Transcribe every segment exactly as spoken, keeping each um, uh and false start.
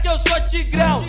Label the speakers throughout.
Speaker 1: eu sou tigrão.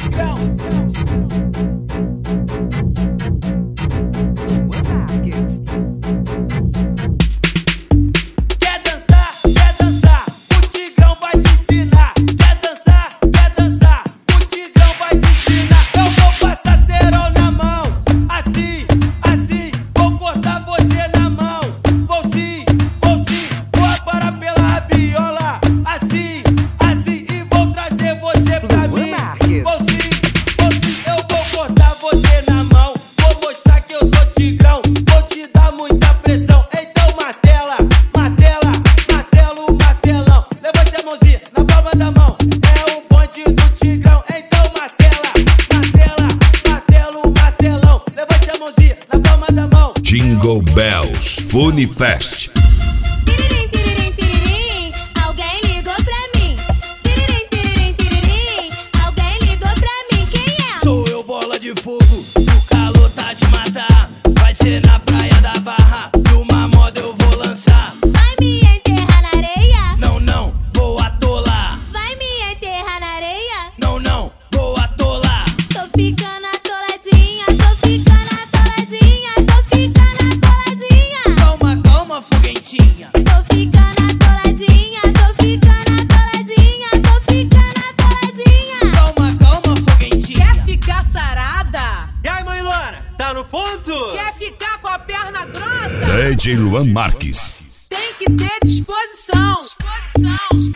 Speaker 1: Quer dançar? Quer dançar? O tigrão vai te ensinar. Quer dançar? Quer dançar? O tigrão vai te ensinar. Eu vou passar cerol na mão, assim, assim. Vou cortar você na mão. Vou sim, vou sim. Vou aparar pela rabiola, assim, assim. E vou trazer você pra mim. Vou sim, vou sim. Eu vou cortar você na mão. Vou mostrar que eu sou tigrão. Vou te dar muita pressão. Então martela, martela, martelo, martelão. Levante a mãozinha na palma da mão. É o bonde do tigrão. Então martela, martela, martelo, martelão. Levante a mãozinha na palma da mão.
Speaker 2: Jingle Bells Funifest.
Speaker 3: Tiririm, tiririm, tiririm, alguém ligou pra mim. Tiririm, tiririm, tiririm, alguém ligou pra mim. Quem é?
Speaker 4: Sou eu, bola de fogo, o calor tá de matar. Vai ser na praia da Barra, numa moda eu vou lançar.
Speaker 3: Vai me enterrar na areia?
Speaker 4: Não, não, vou atolar.
Speaker 3: Vai me enterrar na areia?
Speaker 4: Não, não, vou atolar.
Speaker 3: Tô ficando atoladinha, tô ficando atoladinha, tô ficando atoladinha.
Speaker 4: Calma, calma, foguentinha.
Speaker 3: Tô ficando atoladinha, tô ficando atoladinha, tô ficando atoladinha.
Speaker 4: Calma, calma, foguentinha.
Speaker 5: Quer ficar sarada?
Speaker 1: E aí, mãe Luana? Tá no ponto?
Speaker 5: Quer ficar com a perna grossa?
Speaker 2: D J Luan Marques.
Speaker 5: Tem que ter disposição. Disposição.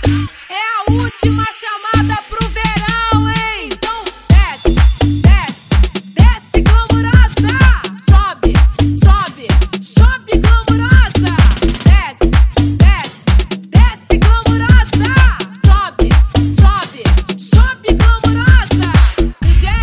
Speaker 5: É a última chamada pro verão, hein? Então desce, desce, desce glamurosa. Sobe, sobe, sobe glamurosa. Desce, desce, desce glamurosa. Sobe, sobe, sobe glamurosa. D J,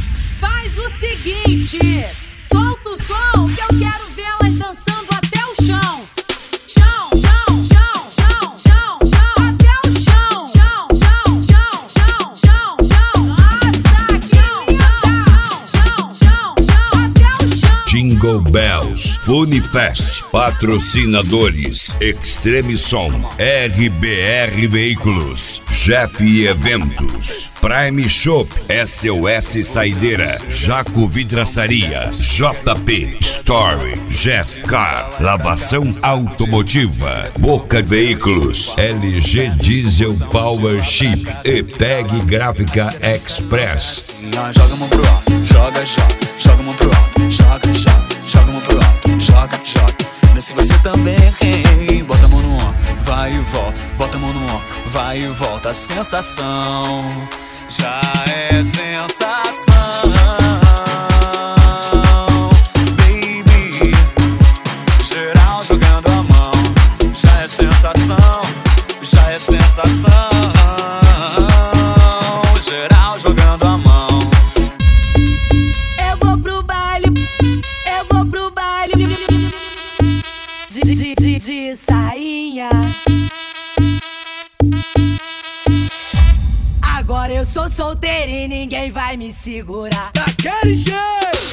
Speaker 5: faz o seguinte. Solta o som que eu quero vê-las dançando até o chão. Chão, chão, chão, chão, chão, chão, até o chão. Chão, chão, chão, chão, chão, chão. Nossa, chão, chão, chão, chão, chão, até o chão.
Speaker 2: Jingle Bells Funifest. Patrocinadores: Extreme Som, R B R Veículos, Jeff Eventos, Prime Shop, S O S Saideira, Jaco Vidraçaria, J P Story, Jeff Car, Lavação Automotiva, Boca Veículos, L G Diesel Power Chip e Peg Gráfica Express.
Speaker 6: Joga a mão pro alto, joga, joga, joga a mão pro alto, joga, joga, joga a mão pro alto, joga, joga. Desce você também, hein? Bota a mão no ombro, vai e volta, bota a mão no ombro, vai e volta. A sensação já é sensação, baby. Geral jogando a mão, já é sensação, já é sensação. Geral jogando a mão.
Speaker 3: Eu vou pro baile, eu vou pro baile de, de, de, de sainha. Agora eu sou solteira e ninguém vai me segurar.
Speaker 4: Daquele jeito.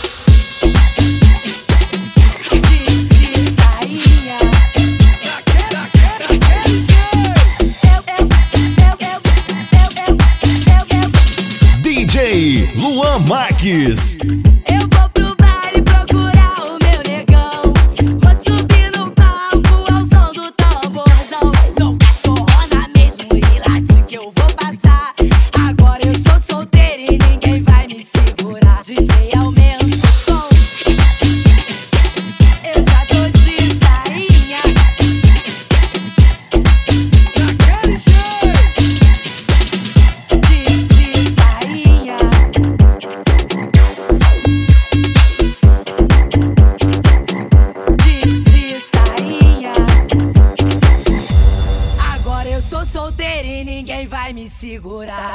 Speaker 3: De, de sainha.
Speaker 4: Daquele, daquele, daquele jeito.
Speaker 3: Eu, eu, eu, eu, eu, eu, eu, eu.
Speaker 7: D J Luan Marques.
Speaker 3: Eu vou pro baile procurar o meu negão. Vou subir no palco ao som do tamborzão. Sou cachorrona mesmo e late que eu vou passar. Agora eu sou solteira e ninguém vai me segurar. D J aumenta o som. Eu já tô de sainha.
Speaker 4: Daquele jeito.
Speaker 3: De, de sainha. De, de sainha. Agora eu sou solteira e ninguém vai me segurar.